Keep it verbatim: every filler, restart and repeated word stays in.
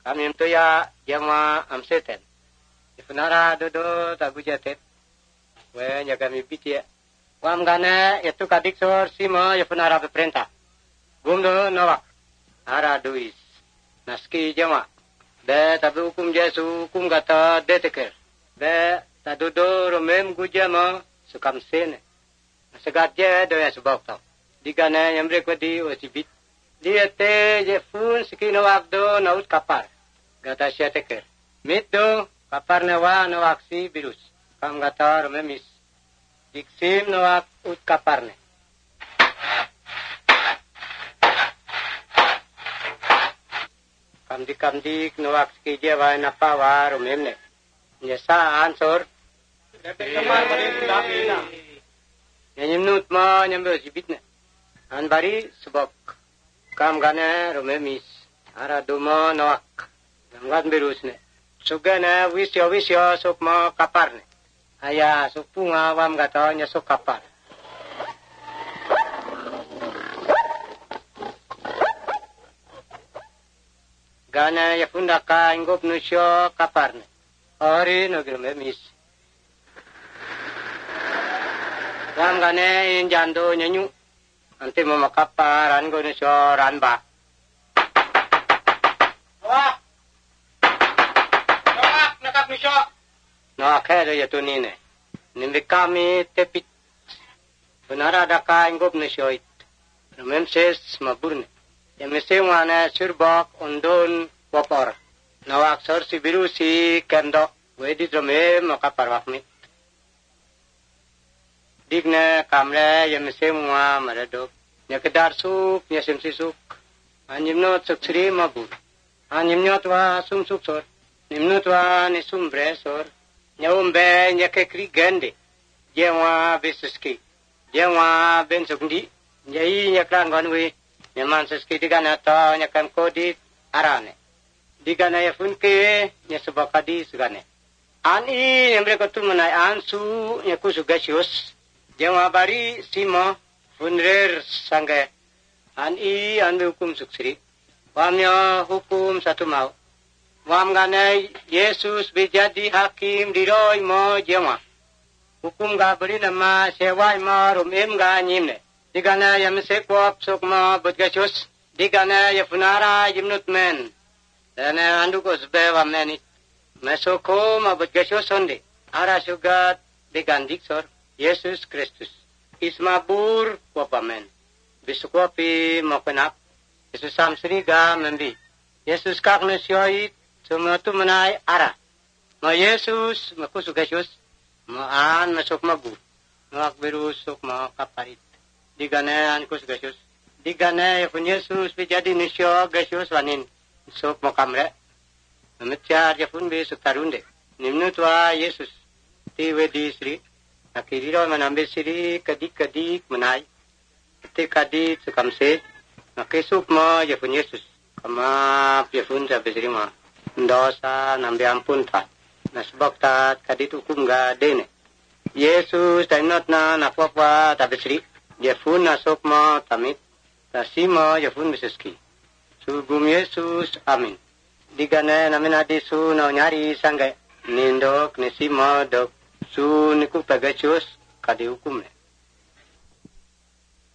kami itu ya jama amseten. Ifunara dodo tagujatet. We ya kami bitia. Wam gana itu kadik sor sima ifunara beperintah. Gumdo nawak. Ara duis. Naski jama. Be tabi hukum Yesu hukum kata deteker. Be tadodo romem gujama sukam sene. Segat je doya sebab tau. Digana yang mereka di osibit. Dia te je fun sikino wakdo naut kapar. Gata siya teker. Mitdo kapar nawa nawak si virus. Kam gata romemis. Diksim nawak ut kapar ne. Kamdik kamdik nawak si jewa napawa romem ne. Nyesa ansor. Nyanyimnut ma nyambe osibit ne. Anbari sebab kam gana romemis ara duma nawak ngat berusne sugana wisyo wisyo sukma kaparne aya supunga wam gata nya sok kapar gana ya fundaka ingop nusyo kaparne ori no romemis wam gana injando nyanyu nanti mau makaparan gue nih soran ba. Wah, wah, nakap nih so. Nah, kaya ya tuh nih nih. Nimbi kami tepit. Benar ada kain gue nih soit. Namem ses mabur nih. Yang mesti mana surbak undun wapor. Nawak sor si biru si kendo. Gue di drome makapar wakmit. Digna kamre yang mesti mua meredok. Nya kedar suk, nya semsi suk. Anjimnot suk sri mabur. Anjimnot wa sum suk sor. Nimnot wa ni sum bre sor. Nya umbe nya ke kri gende. Jewa besuski. Jewa ben sukndi. Nya i nya kran ganwe. Nya man suski digana ta nya kam kodi arane. Digana ya funke nya subakadi sugane. An i emre ko tumanai ansu nya kusugasius. Jewa bari sima funrer sangge an i an hukum suksri wamnya hukum satu mau wam gane Yesus menjadi hakim di roy mo jewa hukum ga beri nama sewai ma rumim ga nyimne digana yam sekwap sukma budgasus digana ya funara jimnut men dan andukos be wameni mesoko ma budgasus sonde ara sugat digandik sor Yesus Kristus. Ismabur wapamen. Bisukwapi mapenap. Yesus samsriga membi. Yesus kakne syoit. Semua tu menai arah. Ma Yesus makusuk Yesus. Ma an masuk mabu. Ngak berusuk ma kaparit. Digane an kusuk Yesus. Digane pun Yesus menjadi nisyo Yesus wanin. Sok makamre. Memecar jafun besuk tarunde. Nimnu tua Yesus. Tiwe di Sri. Akhirnya menambil siri kadik-kadik menai. Ketika kadik sekamse. Nakesuk ma Yefun Yesus. Kama Yefun sampai siri ma. Dosa nambil ampun tak. Nasbak tak kadik hukum ga dene. Yesus tainot na nakwakwa tapi siri. Yefun nasuk ma tamit. Tasima Yefun besuski. Sugum Yesus amin. Digane namin adisu na nyari sanggai. Nindok nisima dok. Su niku tagachos kadi hukum ne.